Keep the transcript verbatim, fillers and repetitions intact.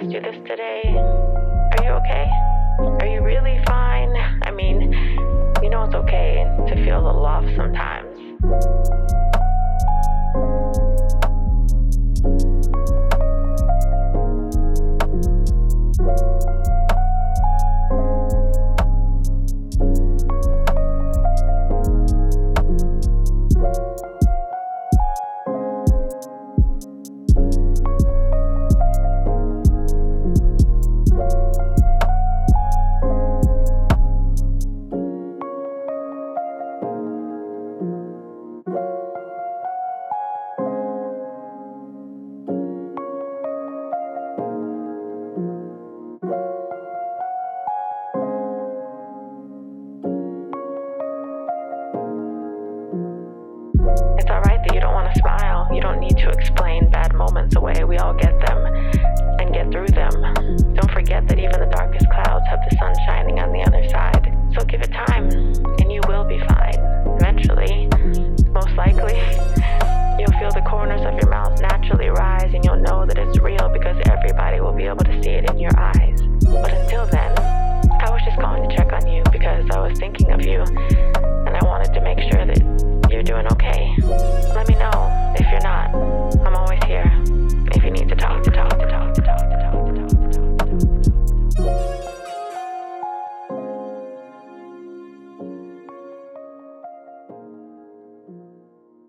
asked you this today. Are you okay? Are you really fine? I mean, you know it's okay to feel a little off sometimes. It's alright that you don't want to smile. You don't need to explain bad moments away. We all get them and get through them. Don't forget that even the darkest clouds have the sun shining on the other side. So give it time, and you will be fine. Eventually, most likely, you'll feel the corners of your mouth naturally rise, and you'll know that it's real because everybody will be able to see it in your eyes. But until then, I was just calling to check on you because I was thinking of you.